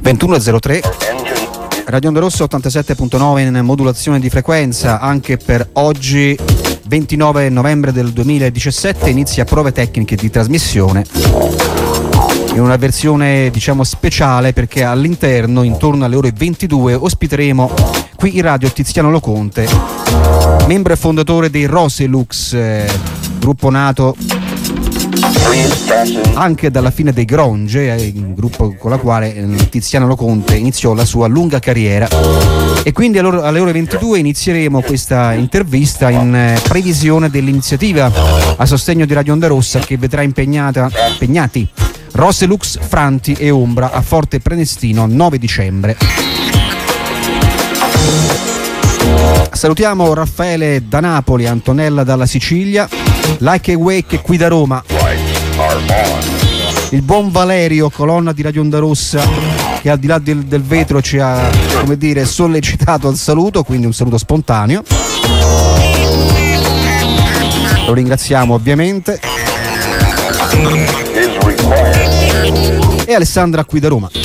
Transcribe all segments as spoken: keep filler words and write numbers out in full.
ventuno e zero tre. Radio Onda Rossa ottantasette virgola nove in modulazione di frequenza. Anche per oggi ventinove novembre del duemiladiciassette inizia prove tecniche di trasmissione in una versione diciamo speciale, perché all'interno intorno alle ore ventidue ospiteremo qui in radio Tiziano Loconte, membro e fondatore dei Roselux, eh, gruppo nato anche dalla fine dei Gronge, eh, il gruppo con la quale eh, Tiziano Loconte iniziò la sua lunga carriera. E quindi alle ore ventidue inizieremo questa intervista in eh, previsione dell'iniziativa a sostegno di Radio Onda Rossa che vedrà impegnata, impegnati Roselux, Franti e Ombra a Forte Prenestino nove dicembre. Salutiamo Raffaele da Napoli, Antonella dalla Sicilia, Like a Wake qui da Roma, il buon Valerio, colonna di Radio Onda Rossa, che al di là del, del vetro ci ha, come dire, sollecitato al saluto, quindi un saluto spontaneo. Lo ringraziamo ovviamente. E Alessandra qui da Roma.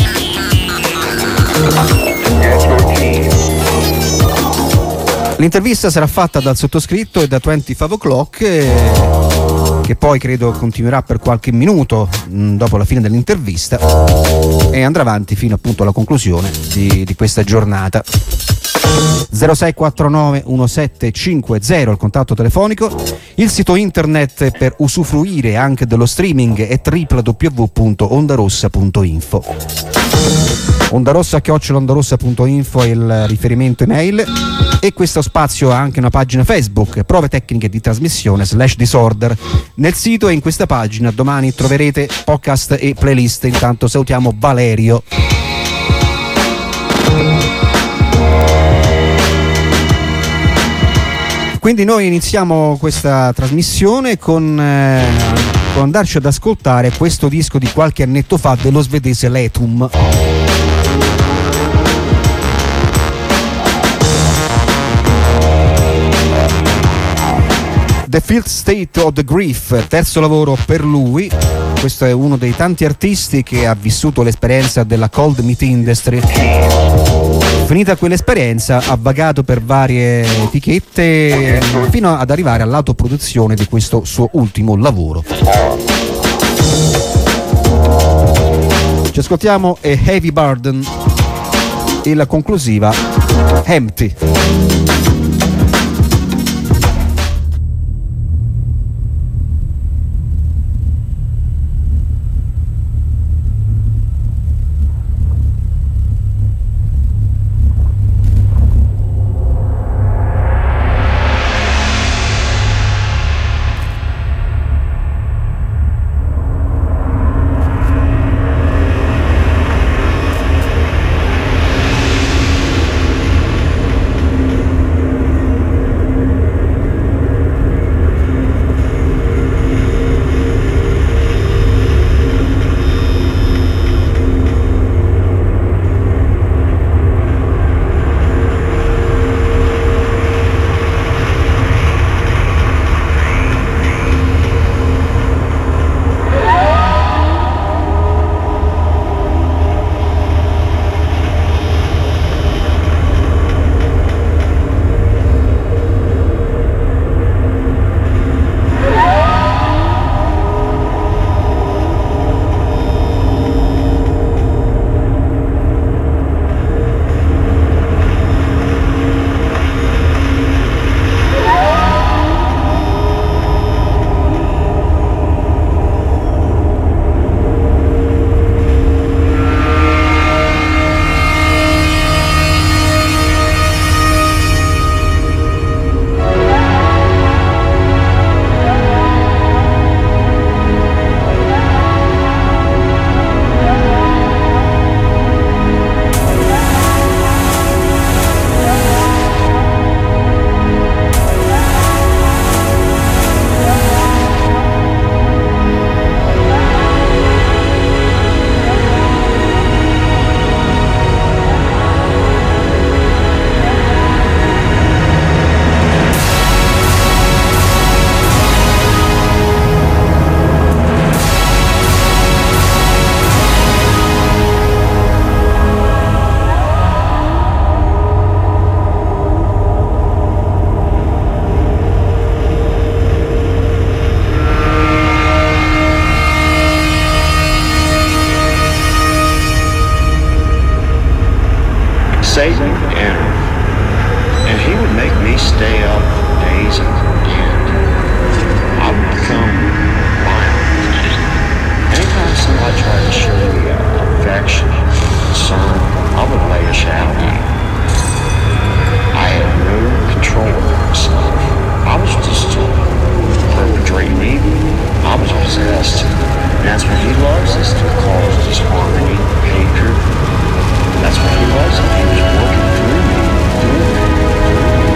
L'intervista sarà fatta dal sottoscritto e da venticinque O'Clock, che poi credo continuerà per qualche minuto mh, dopo la fine dell'intervista e andrà avanti fino appunto alla conclusione di, di questa giornata. zero sei quattro nove uno sette cinque zero il contatto telefonico, il sito internet per usufruire anche dello streaming è w w w punto ondarossa punto info. Ondarossa chiocciola ondarossa punto info è il riferimento email, e questo spazio ha anche una pagina Facebook, prove tecniche di trasmissione slash disorder. Nel sito e in questa pagina domani troverete podcast e playlist. Intanto salutiamo Valerio. Quindi noi iniziamo questa trasmissione con, eh, con andarci ad ascoltare questo disco di qualche annetto fa dello svedese Letum. The Fifth State of the Grief, terzo lavoro per lui. Questo è uno dei tanti artisti che ha vissuto l'esperienza della cold meat industry. Finita quell'esperienza ha vagato per varie etichette fino ad arrivare all'autoproduzione di questo suo ultimo lavoro. Ci ascoltiamo A Heavy Burden e la conclusiva Empty. Satan would enter, and he would make me stay up for days on end. I would become violent. Anytime somebody tried to show me uh, affection, concern, I would lash out at him. I had no control over myself. I was just perpetrating evil. I was possessed. And that's what he loves, is to cause disharmony, hatred. That's what he loves, and he was working through me, through me, through me.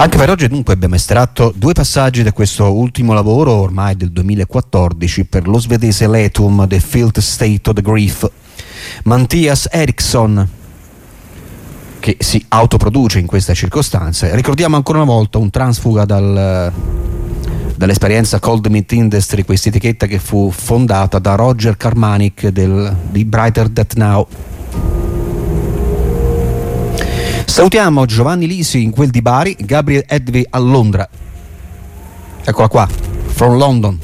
Anche per oggi dunque abbiamo estratto due passaggi da questo ultimo lavoro, ormai del duemilaquattordici, per lo svedese Letum, The Filth State of the Grief. Mattias Eriksson, che si autoproduce in questa circostanza. Ricordiamo ancora una volta un transfuga dal, dall'esperienza Cold Meat Industry, questa etichetta che fu fondata da Roger Carmanik del, di Brighter That Now. Salutiamo Giovanni Lisi in quel di Bari, Gabriel Edvi a Londra. Eccola qua, from London.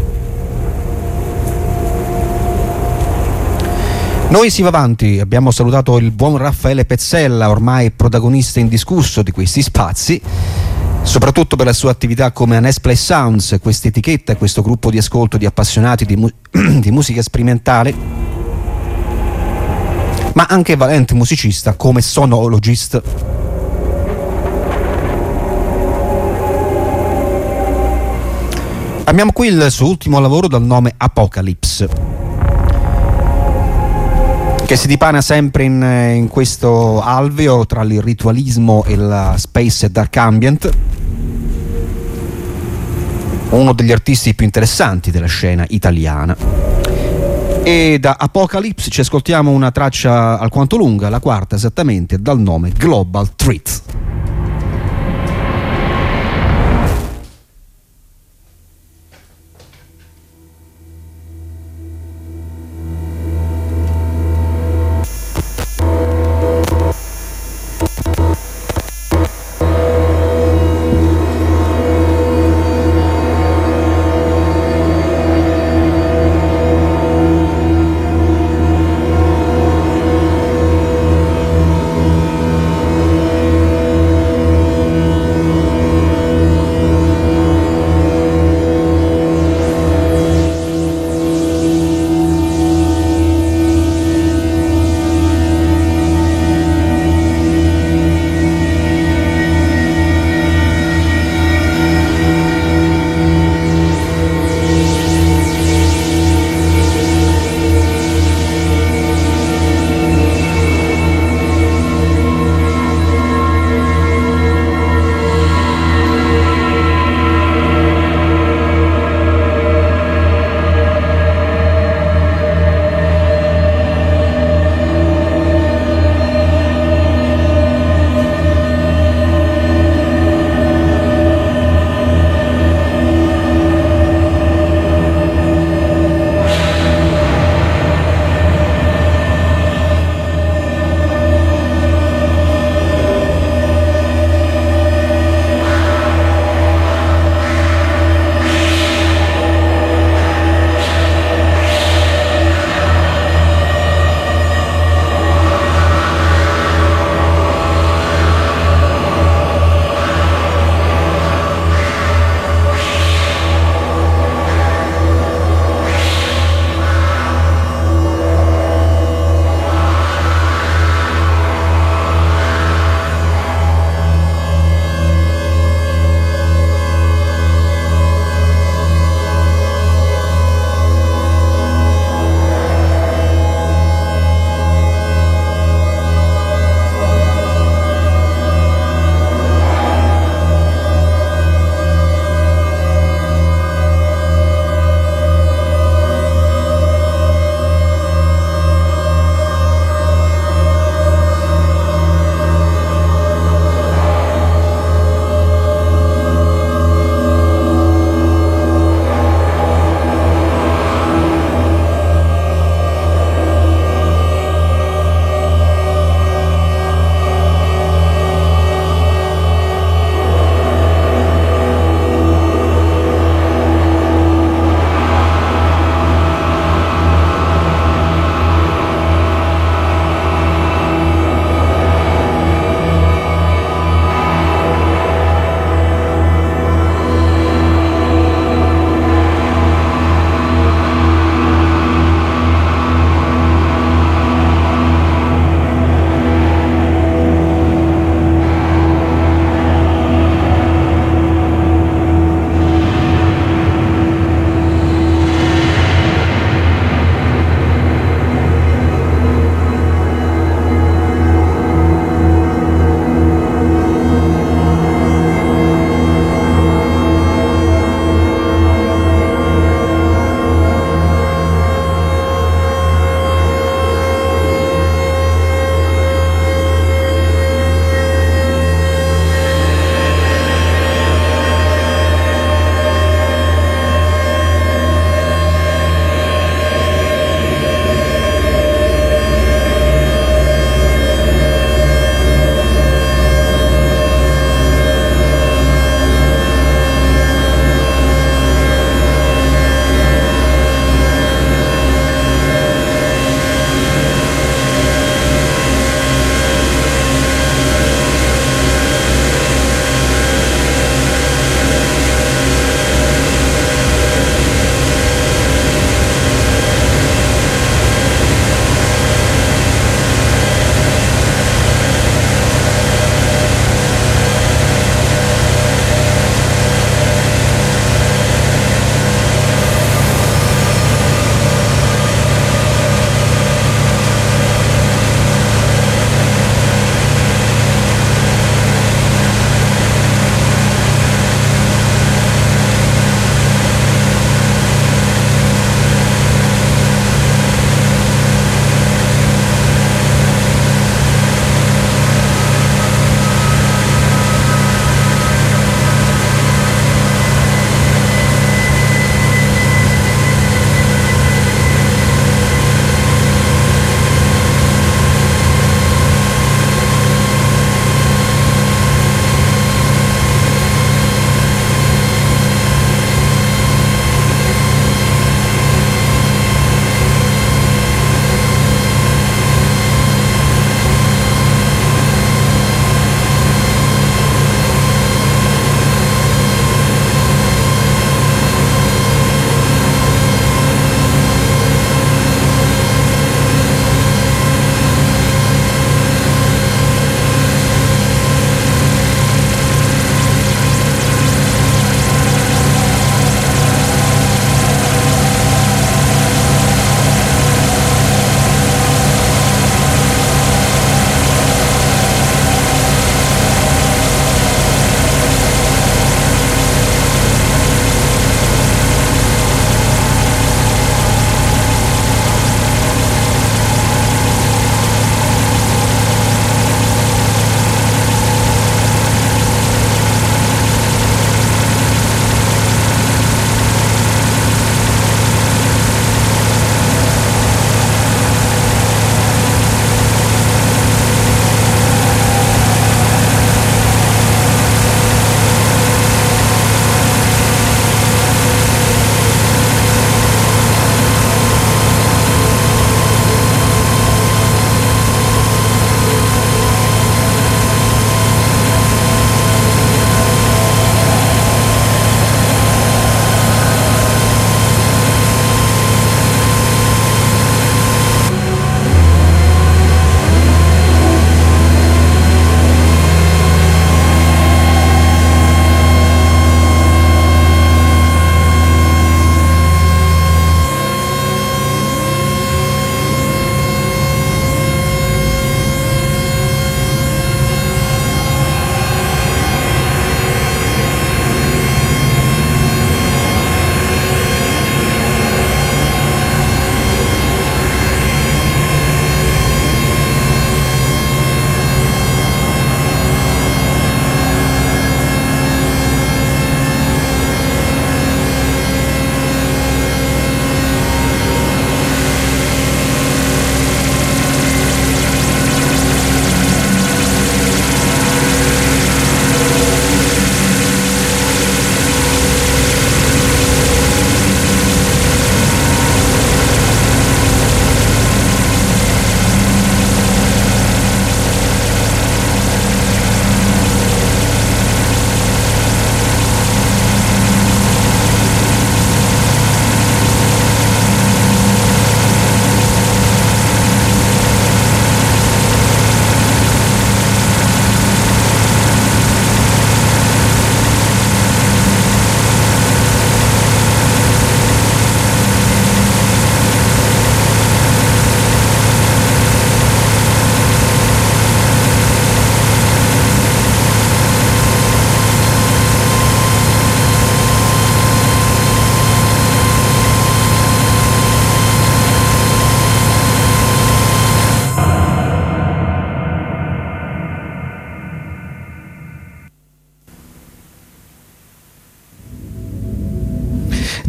Noi si va avanti, abbiamo salutato il buon Raffaele Pezzella, ormai protagonista indiscusso di questi spazi, soprattutto per la sua attività come Nesplay Sounds, questa etichetta, questo gruppo di ascolto di appassionati di, mu- di musica sperimentale, ma anche valente musicista come sonologist. Abbiamo qui il suo ultimo lavoro dal nome Apocalypse, che si dipana sempre in, in questo alveo tra il ritualismo e la space e dark ambient, uno degli artisti più interessanti della scena italiana. E da Apocalypse ci ascoltiamo una traccia alquanto lunga, la quarta esattamente, dal nome Global Treat.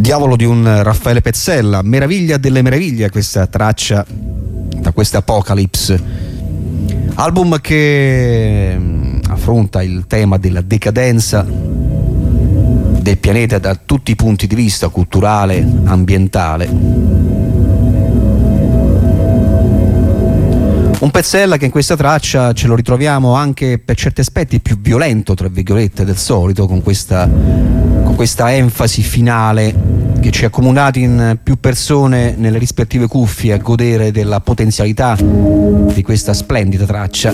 Diavolo di un Raffaele Pezzella, meraviglia delle meraviglie questa traccia da questa Apocalypse, album che affronta il tema della decadenza del pianeta da tutti i punti di vista, culturale, ambientale. Un Pezzella che in questa traccia ce lo ritroviamo anche per certi aspetti più violento, tra virgolette, del solito, con questa, con questa enfasi finale che ci ha accomunati in più persone nelle rispettive cuffie a godere della potenzialità di questa splendida traccia.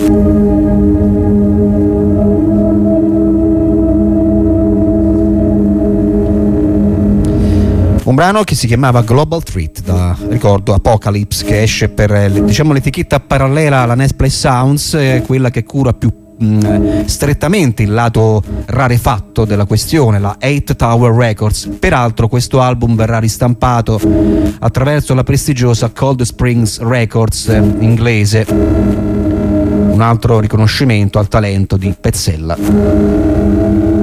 Un brano che si chiamava Global Treat, da ricordo Apocalypse, che esce per, diciamo, l'etichetta parallela alla Nesplay Sounds, eh, quella che cura più mh, strettamente il lato rarefatto della questione, la Eight Tower Records. Peraltro questo album verrà ristampato attraverso la prestigiosa Cold Springs Records eh, inglese, un altro riconoscimento al talento di Pezzella.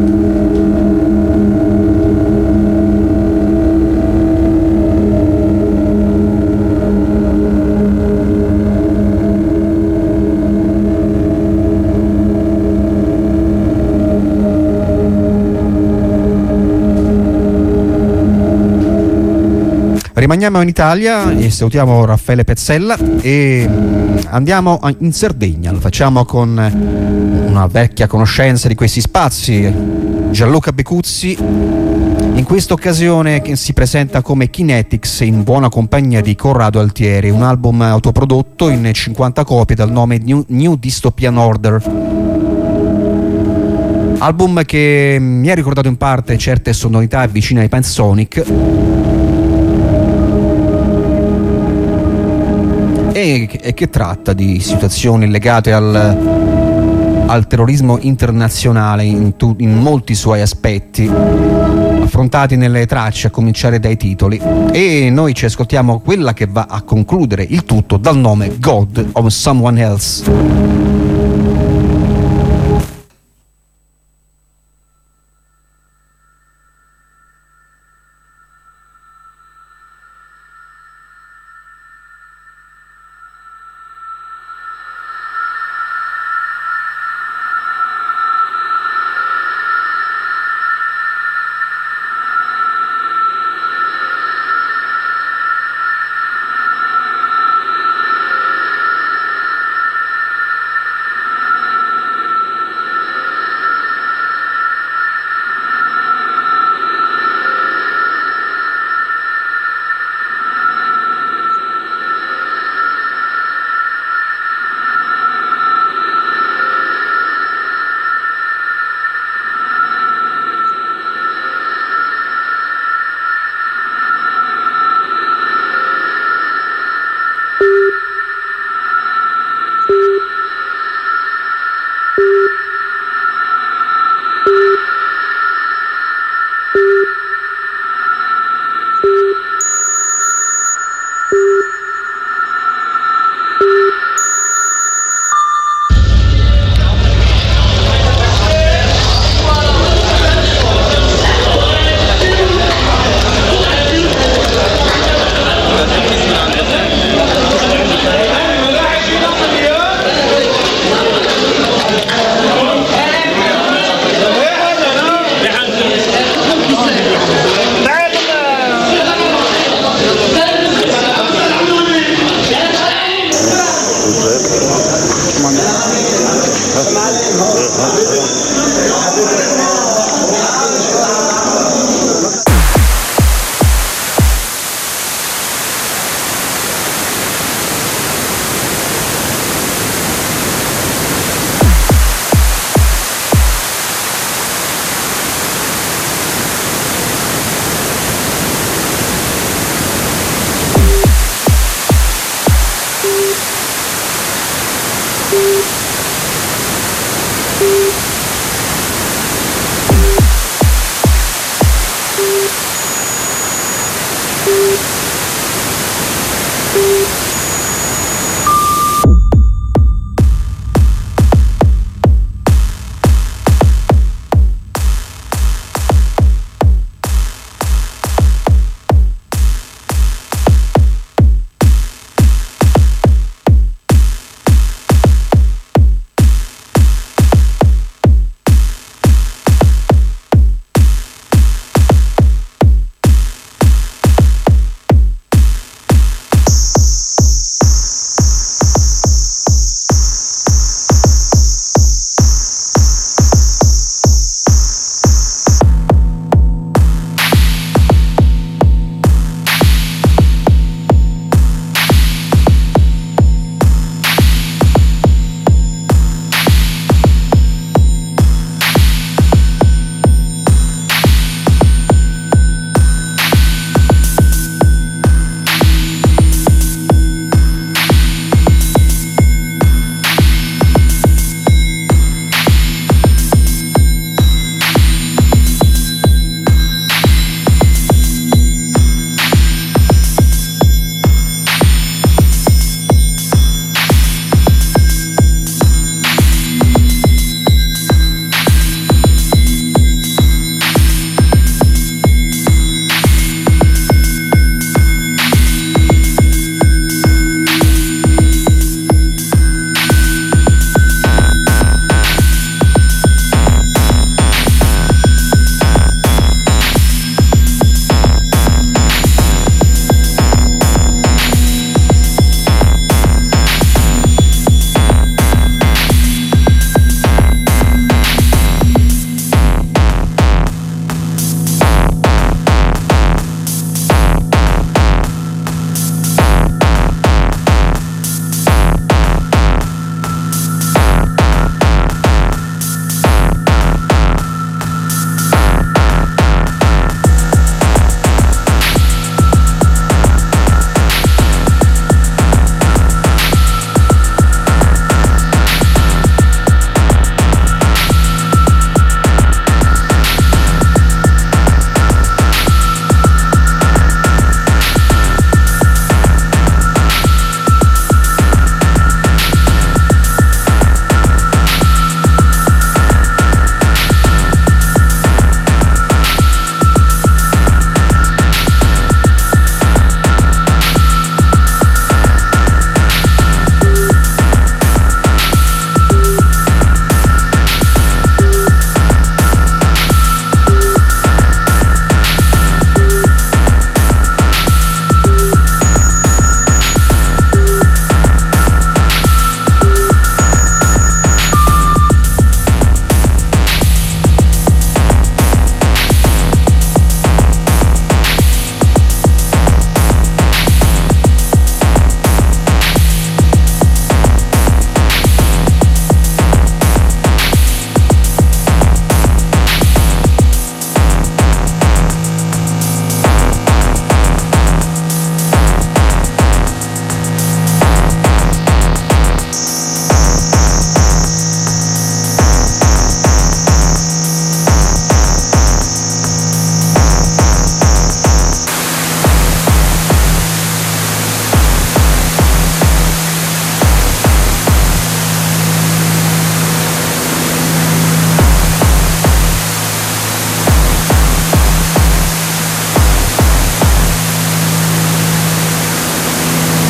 Rimaniamo in Italia e salutiamo Raffaele Pezzella e andiamo in Sardegna. Lo facciamo con una vecchia conoscenza di questi spazi, Gianluca Becuzzi, in questa occasione che si presenta come Kinetics in buona compagnia di Corrado Altieri, un album autoprodotto in cinquanta copie dal nome New, New Dystopian Order. Album che mi ha ricordato in parte certe sonorità vicine ai Pensonic e che, e che tratta di situazioni legate al, al terrorismo internazionale in, tu, in molti suoi aspetti, affrontati nelle tracce a cominciare dai titoli, e noi ci ascoltiamo quella che va a concludere il tutto dal nome God of Someone Else.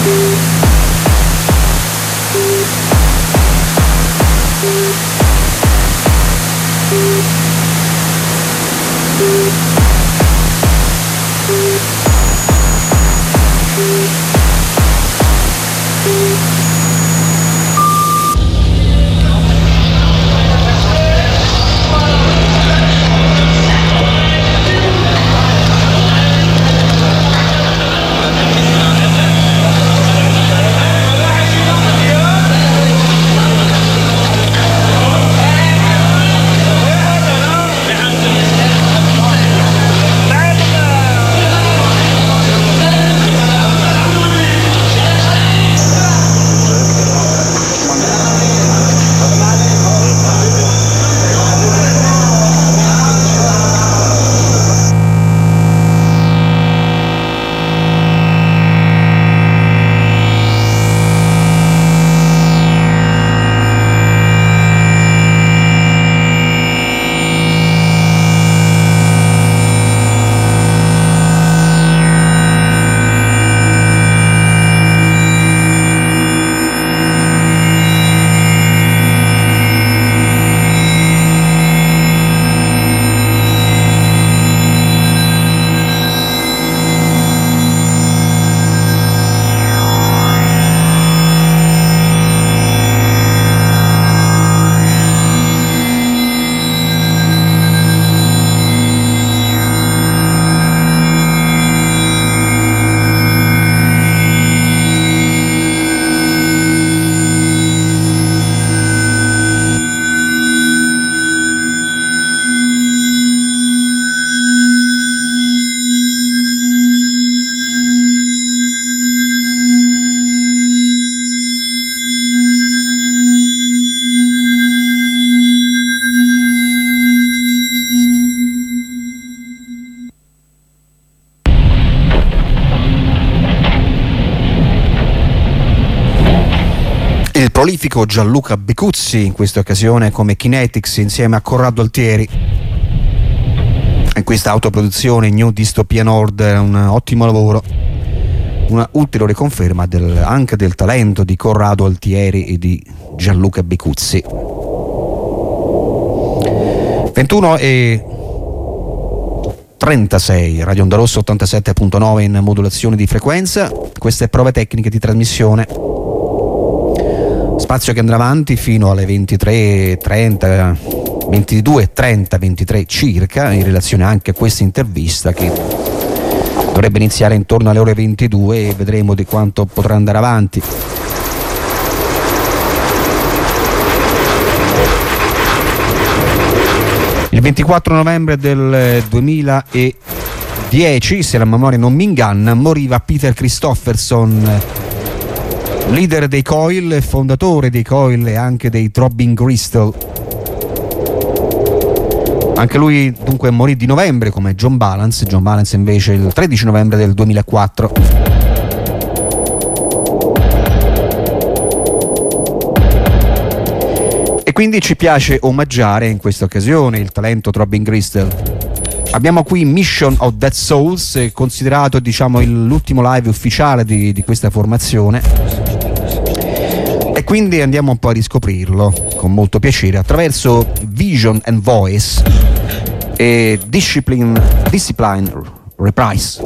prolifico Gianluca Becuzzi, in questa occasione come Kinetics insieme a Corrado Altieri. In questa autoproduzione New Dystopia Nord è un ottimo lavoro, una ulteriore conferma del, anche del talento di Corrado Altieri e di Gianluca Becuzzi. ventuno e trentasei, Radio Onda Rossa ottantasette virgola nove in modulazione di frequenza. Queste prove tecniche di trasmissione, spazio che andrà avanti fino alle ventitré e trenta, ventidue e trenta, ventitré circa, in relazione anche a questa intervista che dovrebbe iniziare intorno alle ore ventidue e vedremo di quanto potrà andare avanti. Il ventiquattro novembre del duemiladieci, se la memoria non mi inganna, moriva Peter Christopherson, leader dei Coil, fondatore dei Coil e anche dei Throbbing Gristle. Anche lui dunque morì di novembre come John Balance, John Balance invece il tredici novembre del duemilaquattro. E quindi ci piace omaggiare in questa occasione il talento Throbbing Gristle. Abbiamo qui Mission of Dead Souls, considerato diciamo l'ultimo live ufficiale di, di questa formazione, e quindi andiamo un po' a riscoprirlo con molto piacere attraverso Vision and Voice e Discipline, Discipline Reprise.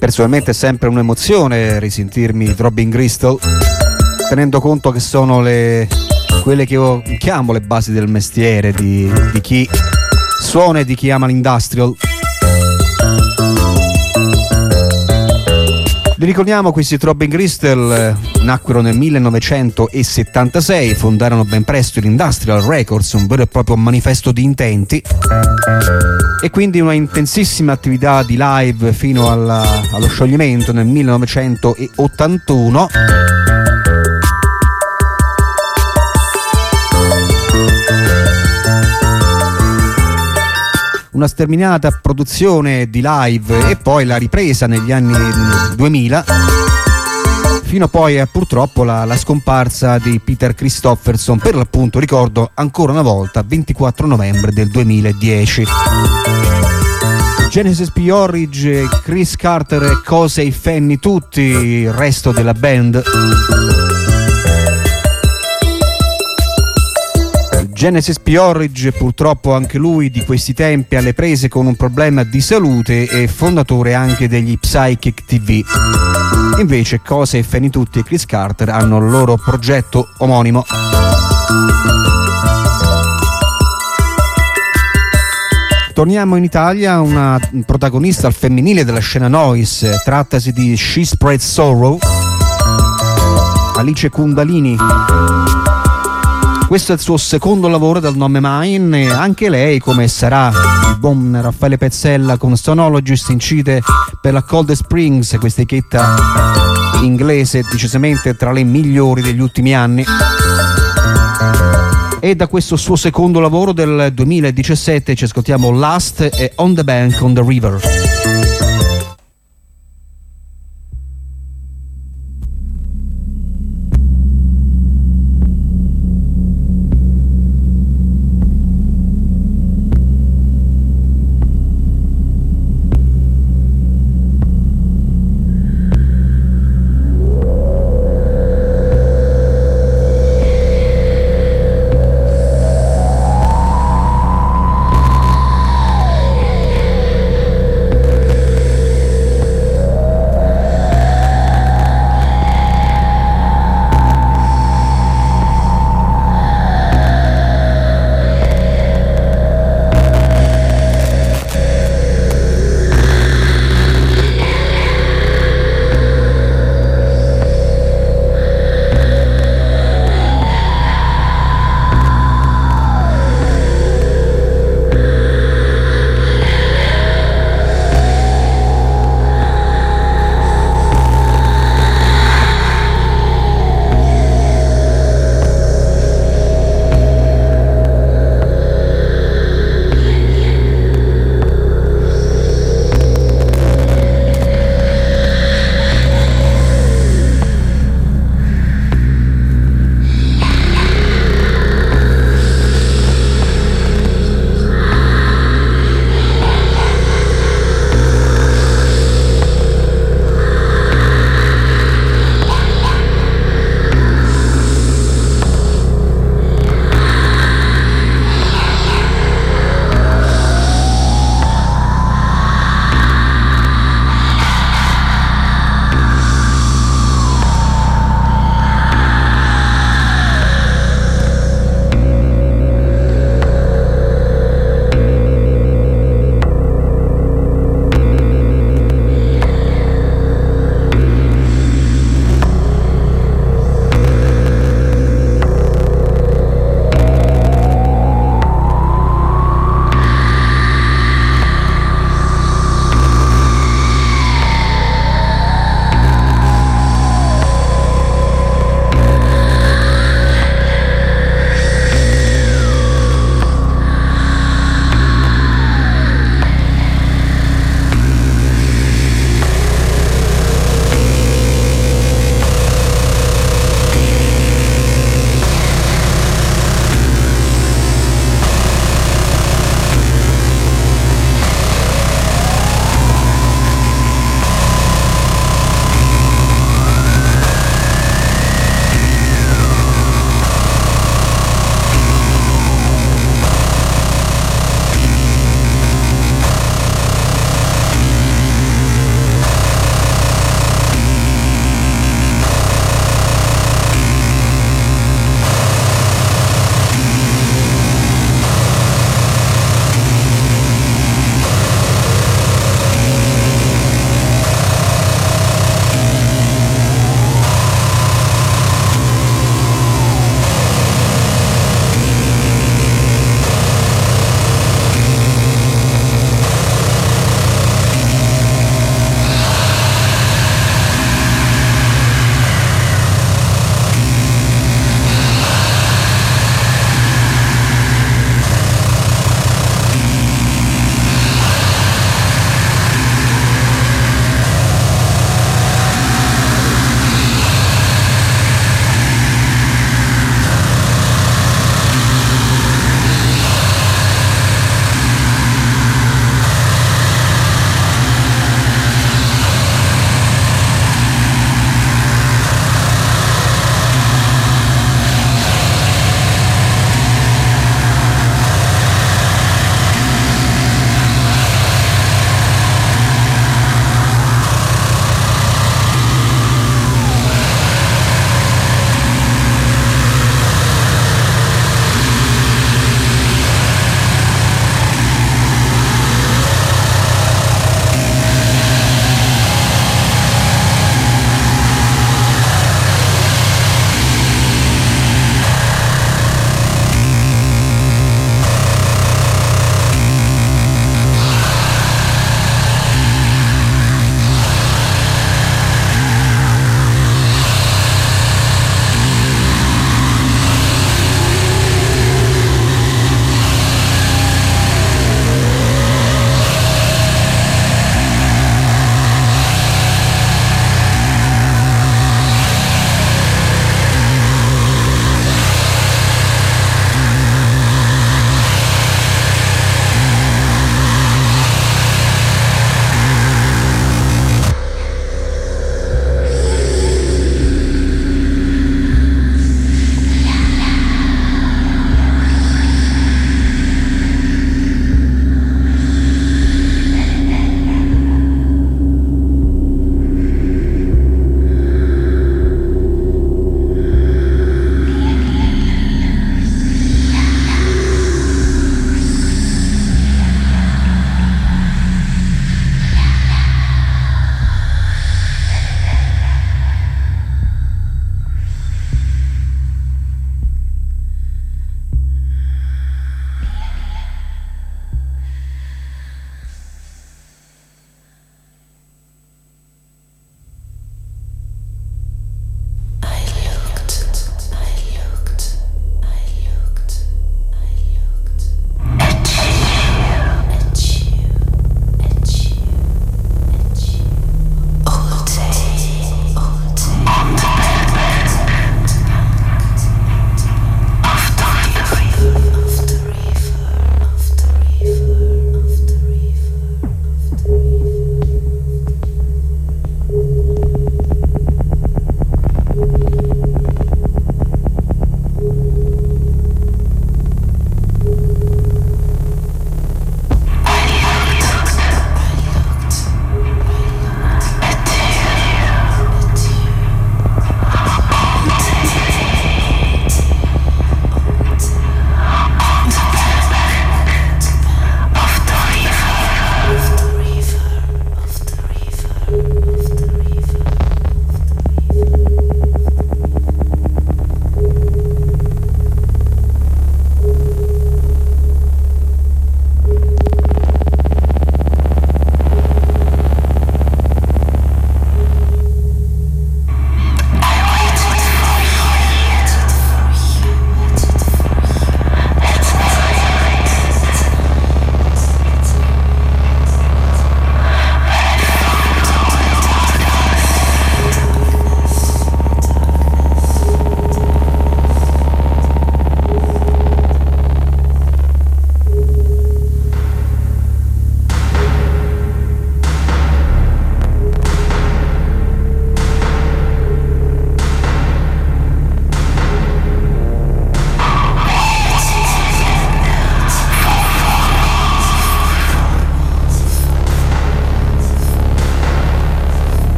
Personalmente è sempre un'emozione risentirmi Throbbing Gristle, tenendo conto che sono le quelle che io chiamo le basi del mestiere di, di chi suona e di chi ama l'industrial. Vi ricordiamo, questi Throbbing Gristle nacquero nel millenovecentosettantasei, fondarono ben presto l'Industrial Records, un vero e proprio manifesto di intenti, e quindi una intensissima attività di live fino alla, allo scioglimento nel millenovecentottantuno. Una sterminata produzione di live e poi la ripresa negli anni duemila, fino poi a purtroppo la, la scomparsa di Peter Christopherson, per l'appunto, ricordo ancora una volta, ventiquattro novembre del duemiladieci. Genesis P. Orridge, Chris Carter, Cose e Fanny, tutti il resto della band. Genesis P. Orridge, purtroppo anche lui di questi tempi alle prese con un problema di salute, e fondatore anche degli Psychic T V. Invece Cose e Fanny Tutti e Chris Carter hanno il loro progetto omonimo. Torniamo in Italia, una protagonista al femminile della scena noise, trattasi di She Spreads Sorrow, Alice Kundalini. Questo è il suo secondo lavoro dal nome Mine, e anche lei, come sarà il buon Raffaele Pezzella con Sonologist, incide per la Cold Springs, questa etichetta inglese decisamente tra le migliori degli ultimi anni. E da questo suo secondo lavoro del duemiladiciassette ci ascoltiamo Last e On the Bank on the River.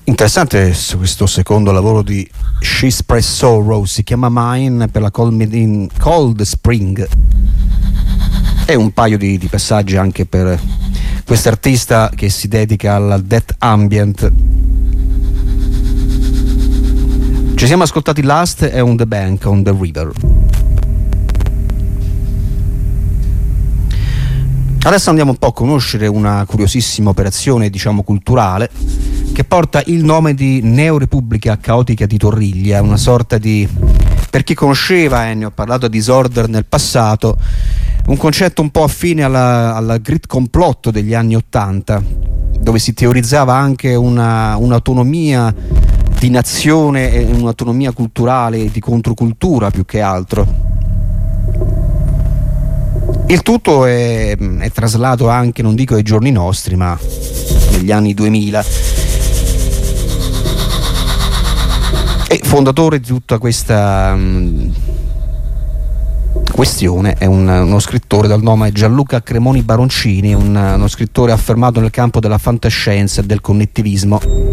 Interessante questo secondo lavoro di She's Pressed Sorrow, si chiama Mine, per la Cold, Cold Spring, e un paio di, di passaggi anche per quest'artista che si dedica al death ambient. Ci siamo ascoltati Last e On the Bank, On the River. Adesso andiamo un po' a conoscere una curiosissima operazione, diciamo, culturale, che porta il nome di Neorepubblica Caotica di Torriglia, una sorta di, per chi conosceva, e eh, ne ho parlato a Disorder nel passato, un concetto un po' affine alla, alla grid complotto degli anni Ottanta, dove si teorizzava anche una, un'autonomia di nazione e un'autonomia culturale, di controcultura più che altro. Il tutto è, è traslato anche, non dico ai giorni nostri, ma negli anni duemila. E fondatore di tutta questa um, questione è un, uno scrittore dal nome Gianluca Cremoni Baroncini, un, uno scrittore affermato nel campo della fantascienza e del connettivismo.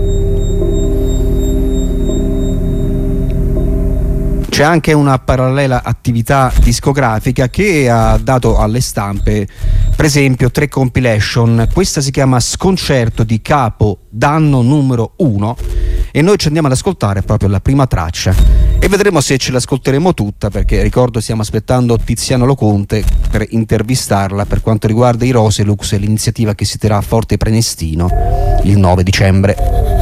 C'è anche una parallela attività discografica che ha dato alle stampe, per esempio, tre compilation. Questa si chiama Sconcerto di Capo Danno numero uno, e noi ci andiamo ad ascoltare proprio la prima traccia e vedremo se ce l'ascolteremo tutta, perché ricordo stiamo aspettando Tiziano Loconte per intervistarla per quanto riguarda i Roselux e l'iniziativa che si terrà a Forte Prenestino il nove dicembre.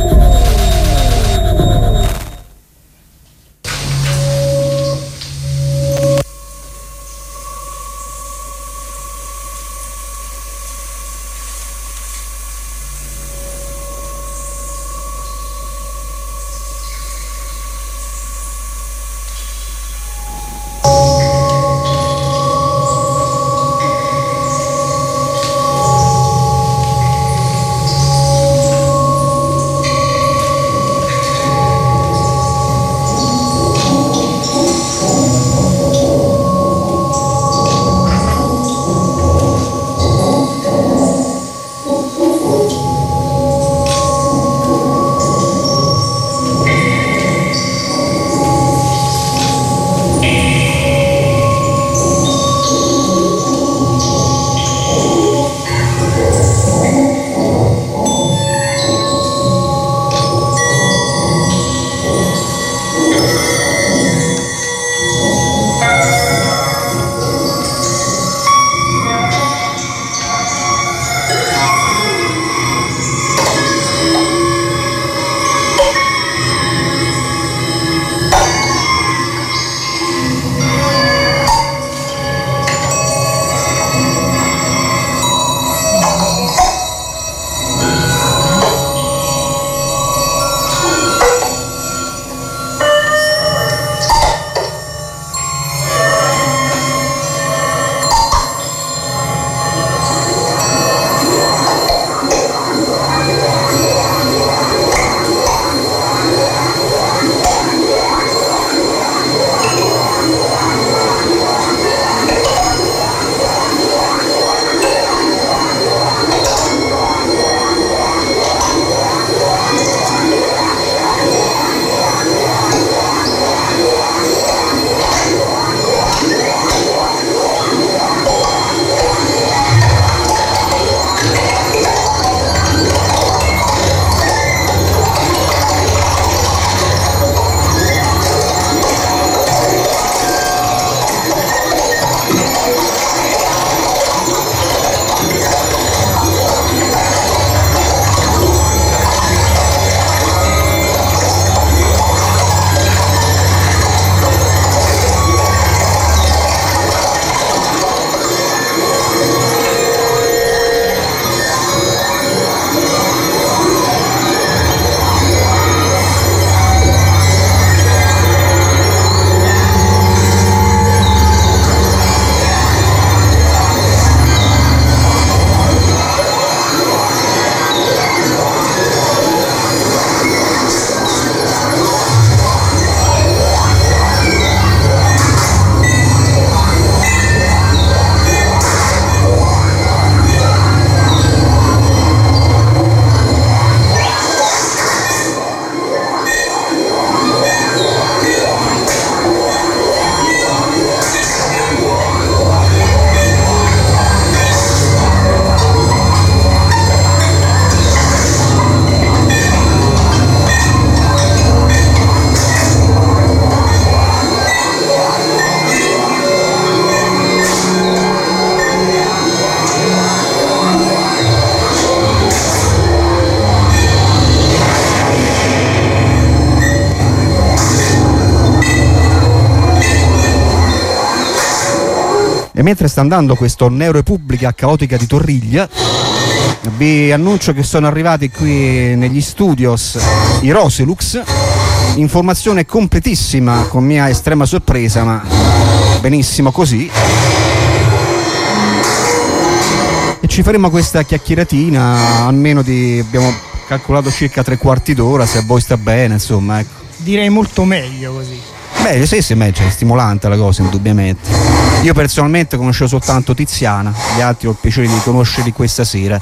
E mentre sta andando questo Neo Repubblica caotica di Torriglia, vi annuncio che sono arrivati qui negli studios i Roselux, informazione completissima con mia estrema sorpresa, ma benissimo così. E ci faremo questa chiacchieratina almeno di, abbiamo calcolato circa tre quarti d'ora, se a voi sta bene, insomma, ecco. Direi molto meglio così. Beh, sì, sì, è stimolante la cosa, indubbiamente. Io personalmente conoscevo soltanto Tiziana, gli altri ho il piacere di conoscerli questa sera.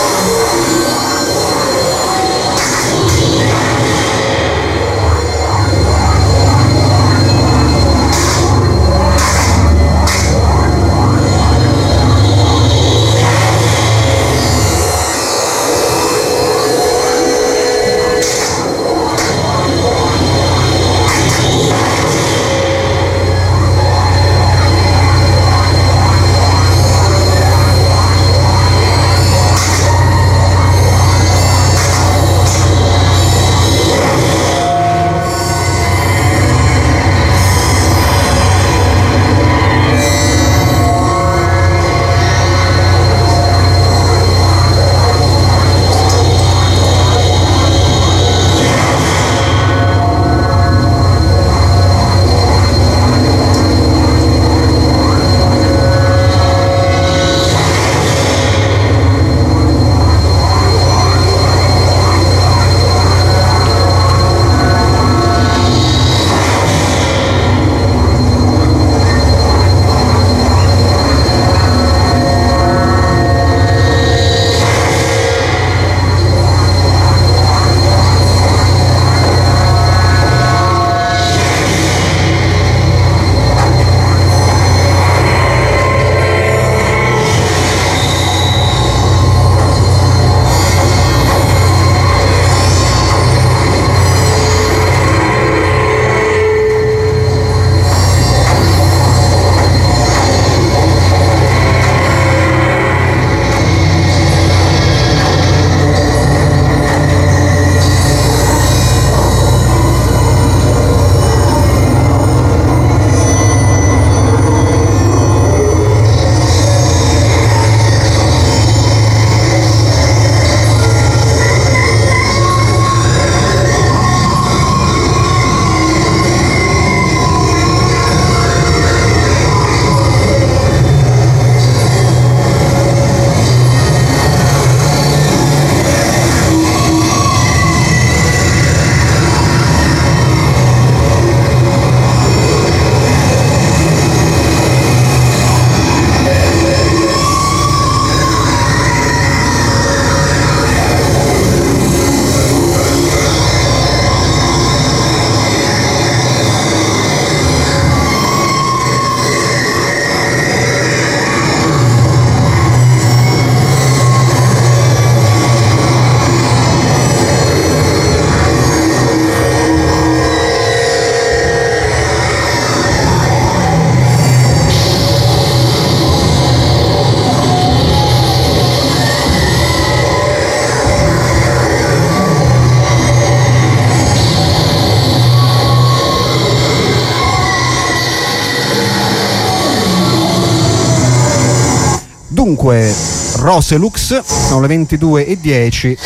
Dunque, Roselux, sono le ventidue e dieci.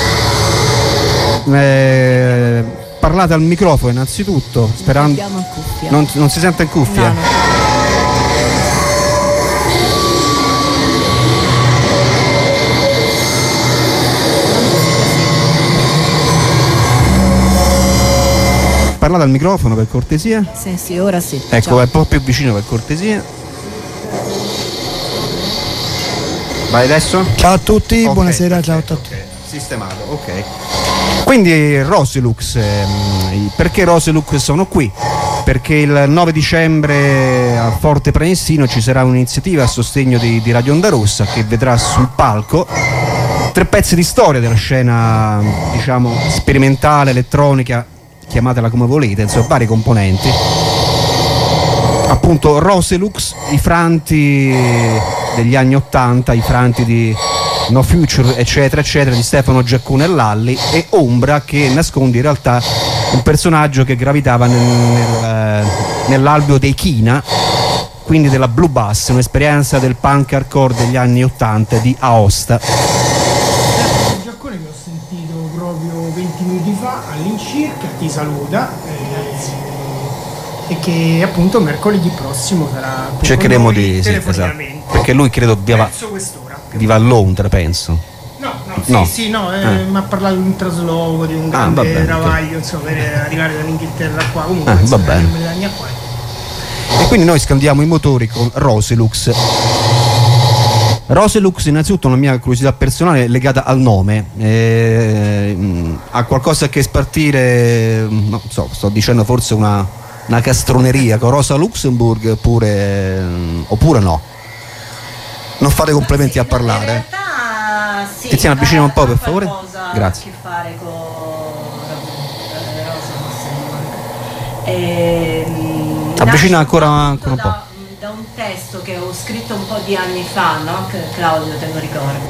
Eh, parlate al microfono innanzitutto, sperando. Non, non si sente in cuffia? No, no. Parlate al microfono per cortesia. Sì, sì, ora sì. Ecco, Ciao. è un po' più vicino per cortesia. Vai adesso? Ciao a tutti, Okay, buonasera, perfetto, ciao a tutti. okay. Sistemato, ok. Quindi Roselux, ehm, perché Roselux sono qui? Perché il nove dicembre a Forte Prenestino ci sarà un'iniziativa a sostegno di, di Radio Onda Rossa, che vedrà sul palco tre pezzi di storia della scena, diciamo, sperimentale, elettronica, chiamatela come volete, insomma, vari componenti. Appunto Roselux, i franti degli anni ottanta, i franti di No Future eccetera eccetera di Stefano Giaccone e Lalli, e Ombra, che nasconde in realtà un personaggio che gravitava nel, nel, nell'alveo dei China, quindi della Blue Bass, un'esperienza del punk hardcore degli anni ottanta di Aosta. Il Giaccone che ho sentito proprio venti minuti fa all'incirca ti saluta eh, e che appunto mercoledì prossimo sarà qui Cercheremo con noi di sì, esatto, telefonicamente. perché lui credo viva, Verso quest'ora. viva a Londra, penso. No, no, sì, No. sì, no, eh, Eh. mi ha parlato di un trasloco, di un Ah, grande va bene, travaglio, insomma, per arrivare dall'Inghilterra qua, comunque Ah, va insomma, bene. non me ne dà niente qua. E quindi noi scandiamo i motori con Roselux. Roselux, innanzitutto, una mia curiosità personale legata al nome, eh, ha qualcosa che spartire, non so, sto dicendo forse una, una castroneria con Rosa Luxemburg oppure, oppure no? Non fate complimenti sì, a no, parlare. in realtà, sì, Tiziana, avvicina un po' per favore. Grazie. Grazie. A che fare con eh, Rosa Luxemburg. Ehm, Avvicina nasce ancora- appunto ancora un po'. Da, da un testo che ho scritto un po' di anni fa, no? Che Claudio te lo ricordi.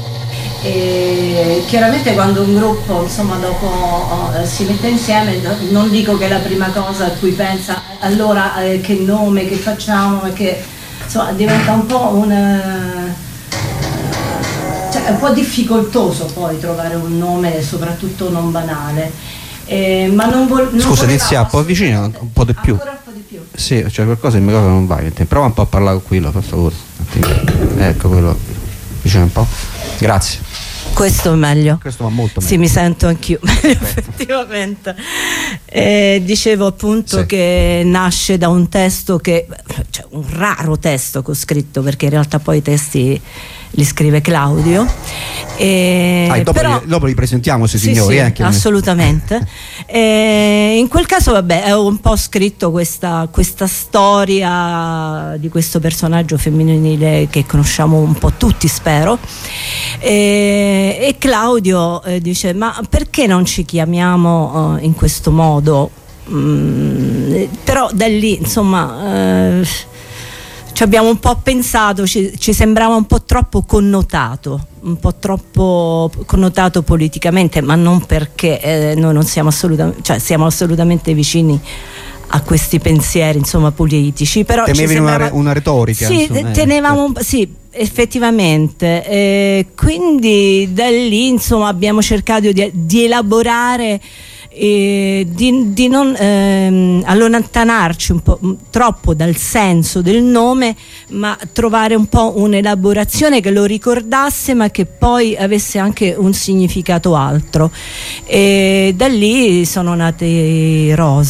E chiaramente quando un gruppo insomma dopo oh, si mette insieme, no- non dico che è la prima cosa a cui pensa allora eh, che nome, che facciamo, che insomma diventa un po' un eh, cioè è un po' difficoltoso poi trovare un nome soprattutto non banale. Eh, ma non vol- non Scusa, volevamo Tizia, può avvicina un po' di più? ancora un po' di più. Sì, c'è qualcosa che mi ricorda non va. Prova un po' a parlare con quello, per favore. Ecco quello. Vicino un po'. Grazie. Questo è meglio. Questo va molto meglio. Sì, mi sento anch'io meglio effettivamente. Eh, dicevo appunto Sì. che nasce da un testo che, cioè un raro testo che ho scritto, perché in realtà poi i testi li scrive Claudio. E Ah, dopo, però, li, dopo li presentiamo questi sì, signori, sì, eh, che- assolutamente. E in quel caso vabbè ho un po' scritto questa, questa storia di questo personaggio femminile che conosciamo un po' tutti, spero. E, e Claudio eh, dice: ma perché non ci chiamiamo eh, in questo modo? Mm, però da lì insomma eh, ci abbiamo un po' pensato, ci, ci sembrava un po' troppo connotato, un po' troppo connotato politicamente, ma non perché eh, noi non siamo assolutamente, cioè siamo assolutamente vicini a questi pensieri insomma politici, però Temevi ci sembrava, una, una retorica. sì, insomma, eh, tenevamo un po', sì, effettivamente, eh, quindi da lì insomma abbiamo cercato di, di elaborare e di, di non ehm, allontanarci un po' troppo dal senso del nome, ma trovare un po' un'elaborazione che lo ricordasse ma che poi avesse anche un significato altro, e da lì sono nate Rose.